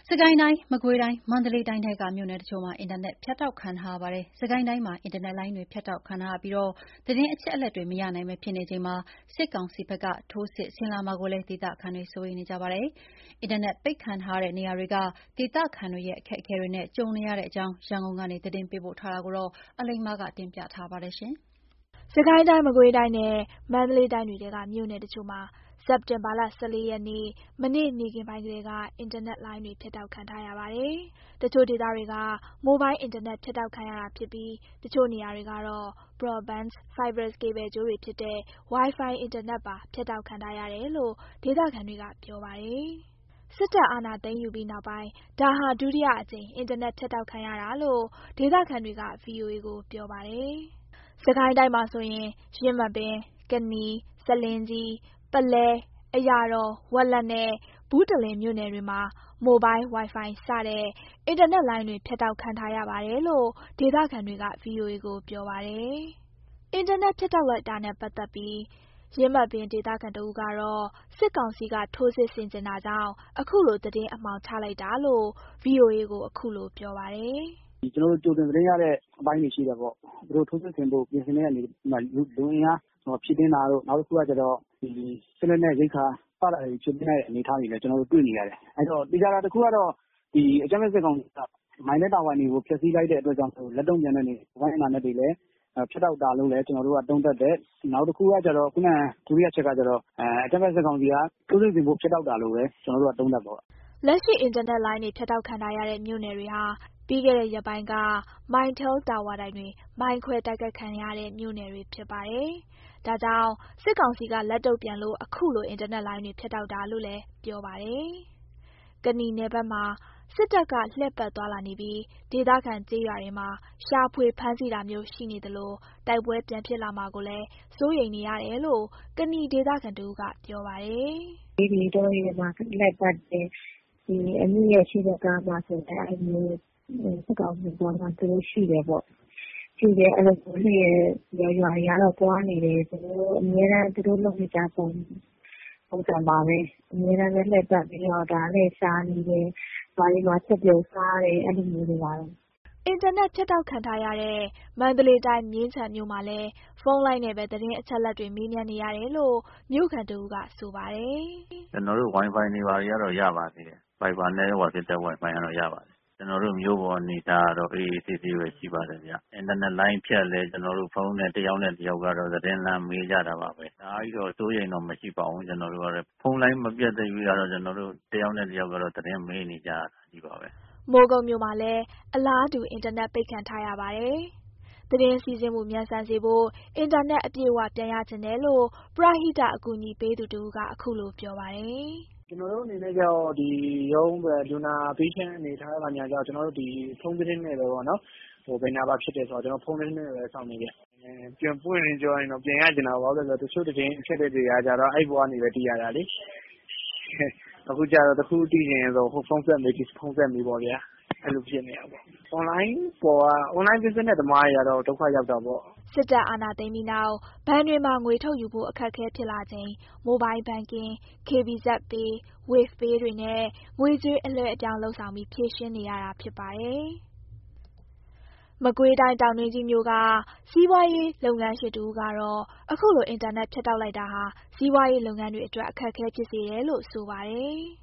စကိုင်းတိုင်း၊မကွေးတိုင်း၊မန္တလေးတိုင်းထဲကမြို့နယ်တချို့မှာအင်တာနက်ဖြတ်တောက်ခံထားရပါတယ်။စစ်ကိုင်းတိုင်းမှာအင်တာနက်လိုင်းတွေဖြတ်တောက်ခံထားရပြီးသတင်းအချက်အလက်တွေမရနိုင်ပဲဖြစ်နေချိန်မှာစစ်ကောင်စီဘက်ကထိုးစစ်ဆင်လာမှာကိုလည်းဒေသခံတွေစိုးရိမ်နေကြပါတယ်။အင်တာနက်ပိတ်ခံထားရတဲ့နေရာတွေကဒေသခံတွေရဲ့အခက်အခဲတွေနဲ့ကြုံနေရတဲ့အကြောင်းရန်ကုန်ကနေသတင်းပေးပို့ထားတာကိုအလိမ္မာကတင်ပြထားပါတယ်။စစ်ကိုင်းတိုင်း၊မကွေးတိုင်းနဲ့မန္တလေးတိုင်းတွေထဲကမြို့နယ်တချို့မှာစက်တင်ဘာလ 14 ရက်နေ့ မနေ့နေ့ခင်းပိုင်းကတည်းကအင်တာနက်လိုင်းတွေဖြတ်တောက်ခံထားရပါတယ်။တချို့ဒေသတွေကမိုဘိုင်းအင်တာနက်ဖြတ်တောက်ခံရတာဖြစ်ပြီးတချို့နေရာတွေကတော့ Broadband Fiber ကေဘယ်ကြိုးတွေဖြစ်တဲ့ Wi-Fi အင်တာနက်ပါဖြတ်တောက်ခံထားရတယ်လို့ဒေသခံတွေကပြောပါတယ်။စစ်တပ်အာဏာသိမ်းယူပြီးနောက်ပိုင်းဒါဟာဒုတိယအကြိမ်အင်တာနက်ဖြတ်တောက်ခံရတာလို့ဒေသခံတွေက VOA ကိုပြောပါတယ်။စစ်ကိုင်းတိုင်းမှာဆိုရင်ယင်းမာပင်၊ကနီ၊ဆားလင်းကြီး၊ပုလဲ၊အရာတော်၊ဝက်လက်နဲ့ဘုတလင်မြို့နယ်တွေမှာမိုဘိုင်း Wi-Fi စတဲ့အင်တာနက်လိုင်းတွေဖြတ်တောက်ခံထားရပါတယ်လို့ဒေသခံတွေက VOA ကိုပြောပါတယ်။အင်တာနက်ဖြတ်တောက်လိုက်တာနဲ့ပတ်သက်ပြီးယင်းမာပင်ဒေသခံတဦးကတော့စစ်ကောင်စီကထိုးစစ်ဆင်ချင်တာကြောင့်အခုလိုသတင်းအမှောင်ချလိုက်တာလို့ VOA ကိုအခုလိုပြောပါတယ်။ကျွန်တော်တို့ကြိုတင်သတင်းရတဲ့အပိုင်းတွေရှိတယ်ပေါ့။သူတို့ထိုးစစ်ဆင်ဖို့ပြင်ဆင်တဲ့အနေနဲ့လူအင်အားဖြည့်တင်းတာတို့နောက်တစ်ခုကကျတော့ဒီစစ်လက်နက်ရိက္ခာစတာတွေဖြည့်တင်းတဲ့အနေအထားတွေလည်းကျွန်တော်တို့တွေ့နေရတယ်။အဲ့တော့ဒီကြတာတစ်ခုကတော့ဒီအကြမ်းဖက်စစ်ကောင်စီကမိုင်းနဲ့တာဝန်တွေကိုဖျက်ဆီးလိုက်တဲ့အတွက်ကြောင့်လက်တုံ့ပြန်တဲ့အနေဝိုင်းအင်တာနက်တွေလည်းဖြတ်တောက်တာလို့လည်းကျွန်တော်တို့ကသုံးသပ်တယ်။နောက်တစ်ခုကကျတော့ခုနကဒုတိယချက်ကကျတော့အကြမ်းဖက်စစ်ကောင်စီကထိုးစစ်ဆင်ဖို့ဖြတ်တောက်တာလို့ပဲကျွန်တော်တို့ကသုံးသပ်ပေါ့။လက်ရှိအင်တာနက်လိုင်းတွေဖြတ်တောက်ခံထားရတဲ့မြို့နယ်တွေဟာပြီးခဲ့တဲ့ရက်ပိုင်းက Mytel တာဝါတိုင်တွေမိုင်းခွဲတိုက်ခိုက်ခံရတဲ့မြို့နယ်တွေဖြစ်ပါတယ်။ဒါကြောင့်စစ်ကောင်စီကလက်တုံ့ပြန်လို့အခုလိုအင်တာနက်လိုင်းတွေဖြတ်တောက်တာလို့လည်းပြောပါတယ်။ကနီနယ်ဘက်မှာစစ်တပ်ကလှည့်ပတ်သွားလာနေပြီးဒေသခံကျေးရွာတွေမှာရှာဖွေဖမ်းဆီးတာမျိုးရှိနေသလိုတိုက်ပွဲပြန်ဖြစ်လာမှာကိုလည်းစိုးရိမ်နေရတယ်လို့ကနီဒေသခံတဦးကပြောပါတယ်။ဒီတော့ဒီမှာလှည့်ပတ်တယ်ဒီအမြင့်ရဲ့ရှိတဲ့ကားမှာဆိုတဲ့အဲ့မျိုးစကောက်ပေါ်မှာသူတို့ရှိတယ်ပေါ့ရှိတယ်အဲ့လိုဆိုလေရွာတွေကတော့တွားနေတယ်သူတို့အများအားသူတို့လုပ်နေကြပုံစံပါပဲအများအားလည်းလှည့်ပတ်ပြီးတော့ဒါလည်းရှားနေတယ်ဘာတွေမှာချက်ပြုတ်စားတယ်အဲ့လိုမျိုးတွေပါတော့အင်တာနက်ဖြတ်တောက်ခံထားရတဲ့မန္တလေးတိုင်းမြင်းခြံမြို့မှာလည်းဖုန်းလိုင်းနဲ့ပဲသတင်းအချက်အလက်တွေမေးမြန်းနေရတယ်လို့မြို့ခံတဦးကဆိုပါတယ်။ကျွန်တော်တို့ Wi-Fi နေပါတွေကတော့ရပါသေးတယ်။ Fiber နဲ့ဟိုဖြစ်တဲ့ Wi-Fi ကတော့ရပါတယ်။ကျွန်တော်တို့မြို့ပေါ်အနေအထားကတော့အေးအေးဆေးဆေးပဲရှိပါတယ်ဗျ။အင်တာနက်လိုင်းဖြတ်လဲကျွန်တော်တို့ဖုန်းနဲ့တယောက်ကတော့သတင်းလမ်းမေးကြတာပါပဲ။ဒါကြီးတော့စိုးရိမ်တော့မရှိပါဘူးကျွန်တော်တို့ကတော့ဖုန်းလိုင်းမပြတ်သေးဘူးကတော့ကျွန်တော်တို့တယောက်ကတော့သတင်းမေးနေကြတာကြီးပါပဲ။မိုးကုတ်မြို့မှာလည်းအလားတူအင်တာနက်ပိတ်ခံထားရပါတယ်။သတင်းစီးဆင်းမှုမြန်ဆန်စေဖို့အင်တာနက်အပြည့်အဝပြန်ရချင်တယ်လို့ပရဟိတအကူအညီပေးသူတဦးကအခုလိုပြောပါတယ်။ကျွန်တော်တို့အနေနဲ့ကျတော့ဒီရုံးပဲလူနာပေးခြင်းအနေထားကညာကြောင့်ကျွန်တော်တို့ဒီဖုန်းသတင်းနဲ့ပဲပေါ့နော်ဟိုဘယ်နာပါဖြစ်တယ်ဆိုတော့ကျွန်တော်ဖုန်းသတင်းနဲ့ပဲစောင့်နေကြပြန်ပွင့်ရင်ကြောရင်တော့ပြန်ရကျင်တာဘာလို့လဲဆိုတော့တချို့သတင်းအချက်တွေကြတော့အဲ့ဘောကနေပဲတည်ရတာလေအခုကျတော့တခုတည်ရင်ဆိုဟိုဖုန်းဆက်မေးဒီဖုန်းဆက်မေးပေါ့ဗျာအဲ့လိုဖြစ်နေတာပေါ့ online ပေါ်က online business သမားတွေကတော့ဒုက္ခရောက်တာပေါ့စစ်တပ်အာဏာသိမ်းပြီးနောက်ဘဏ်တွေမှာငွေထုတ်ယူဖို့အခက်အခဲဖြစ်လာချိန် Mobile Banking, KBZ Pay, Wave Pay တွေနဲ့ငွေကြေးအလွှဲအပြောင်းလုပ်ဆောင်ပြီးဖြေရှင်းနေရတာဖြစ်ပါတယ်။မကွေးတိုင်းတောင်တွင်းကြီးမြို့ကစီးပွားရေးလုပ်ငန်းရှင်တဦးကတော့အခုလိုအင်တာနက်ဖြတ်တောက်လိုက်တာဟာစီးပွားရေးလုပ်ငန်းတွေအတွက်အခက်အခဲဖြစ်စေတယ်လို့ဆိုပါတယ်။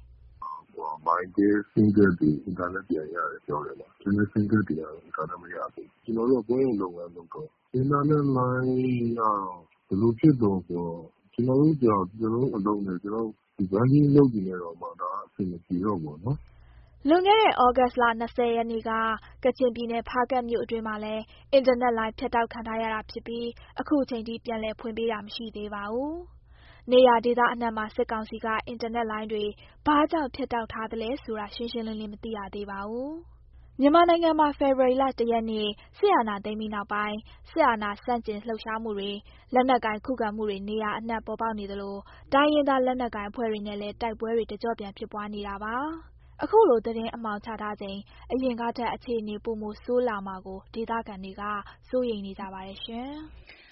Mytel ဆင်းကတ်တွေအင်တာနက်ပြန်ရတယ်ပြောတယ်လားဒီနေ့ဆင်းကတ်တွေကတော့အင်တာနက်မရဘူးကျွန်တော်တို့ပွဲရုံလုပ်ငန်းလုပ်တော့အင်တာနက်လိုင်းကဘယ်လိုဖြစ်တော့ဆိုကျွန်တော်တို့ကြောင့်ကျွန်တော်တို့အလုံးနဲ့ကျွန်တော်ဒီ banking လုပ်နေတော့မှဒါအဆင်မပြေတော့ဘူးနော်လွန်ခဲ့တဲ့ဩဂတ်စ်လ20ရက်နေ့ကကချင်ပြည်နယ်ဖားကတ်မြို့အတွင်းမှာလည်းအင်တာနက်လိုင်းဖြတ်တောက်ခံထားရတာဖြစ်ပြီးအခုချိန်ထိပြန်လည်ဖွင့်ပေးတာမရှိသေးပါဘူး။နေရာဒေသအနှံ့မှာစစ်ကောင်စီကအင်တာနက်လိုင်းတွေဘာကြောင့်ဖြတ်တောက်ထားသလဲဆိုတာရှင်းရှင်းလင်းလင်းမသိရသေးပါဘူး။မြန်မာနိုင်ငံမှာဖေဖော်ဝါရီလ1ရက်နေ့စစ်အာဏာသိမ်းပြီးနောက်ပိုင်းစစ်အာဏာဆန့်ကျင်လှုပ်ရှားမှုတွေလက်နက်ကိုင်ခုခံမှုတွေနေရာအနှံ့ပေါ်ပေါက်နေသလိုတိုင်းရင်းသားလက်နက်ကိုင်အဖွဲ့တွေနဲ့လည်းတိုက်ပွဲတွေတကျော့ပြန်ဖြစ်ပွားနေတာပါ။အခုလိုသတင်းအမှောင်ချထားချိန်အရင်ကထက်အခြေအနေပိုမိုဆိုးလာမှာကိုဒေသခံတွေကစိုးရိမ်နေကြပါတယ်ရှင်။